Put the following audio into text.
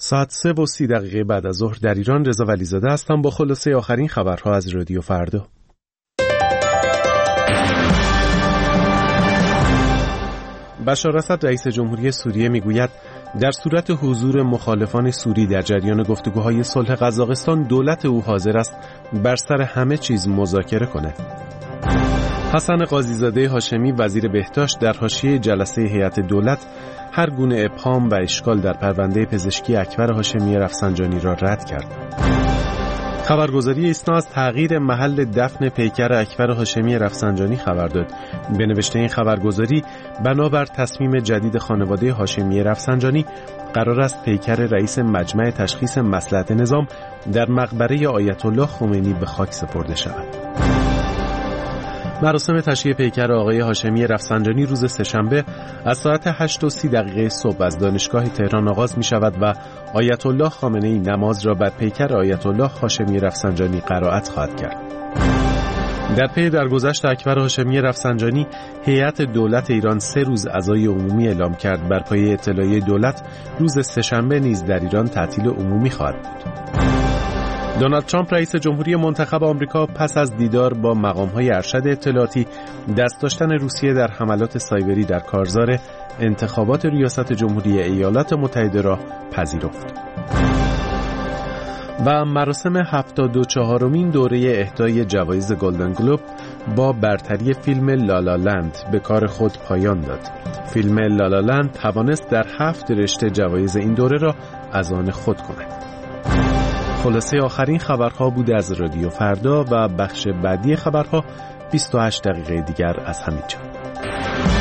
ساعت 3:30 بعد از ظهر در ایران. رضا ولیزاده هستم با خلاصه آخرین خبرها از رادیو فردا. بشار اسد رئیس جمهوری سوریه میگوید در صورت حضور مخالفان سوری در جریان گفتگوهای صلح قزاقستان دولت او حاضر است بر سر همه چیز مذاکره کند. حسن قاضیزاده هاشمی وزیر بهداشت در حاشیه جلسه هیئت دولت هر گونه ابهام و اشکال در پرونده پزشکی اکبر هاشمی رفسنجانی را رد کرد. خبرگزاری ایسنا از تغییر محل دفن پیکر اکبر هاشمی رفسنجانی خبر داد. به نوشته این خبرگزاری بنابر تصمیم جدید خانواده هاشمی رفسنجانی قرار است پیکر رئیس مجمع تشخیص مصلحت نظام در مقبره آیت الله خمینی به خاک سپرده شود. مراسم تشییع پیکر آقای هاشمی رفسنجانی روز سه‌شنبه از ساعت 8:30 صبح از دانشگاه تهران آغاز می شود و آیت الله خامنه‌ای نماز را بر پیکر آیت الله هاشمی رفسنجانی قرائت خواهد کرد. در پی درگذشت اکبر هاشمی رفسنجانی، هیئت دولت ایران 3 روز عزای عمومی اعلام کرد. بر پایه اطلاعیه دولت روز سه‌شنبه نیز در ایران تعطیل عمومی خواهد بود. دونالد ترامپ رئیس جمهوری منتخب آمریکا پس از دیدار با مقام‌های ارشد اطلاعاتی دست داشتن روسیه در حملات سایبری در کارزار انتخابات ریاست جمهوری ایالات متحده را پذیرفت. و مراسم 74مین دوره اهدای جوایز گلدن گلوب با برتری فیلم لالا لند به کار خود پایان داد. فیلم لالا لند توانست در 7 رشته جوایز این دوره را از آن خود کند. خلاصه آخرین خبرها بود از رادیو فردا و بخش بعدی خبرها 28 دقیقه دیگر از همین جا.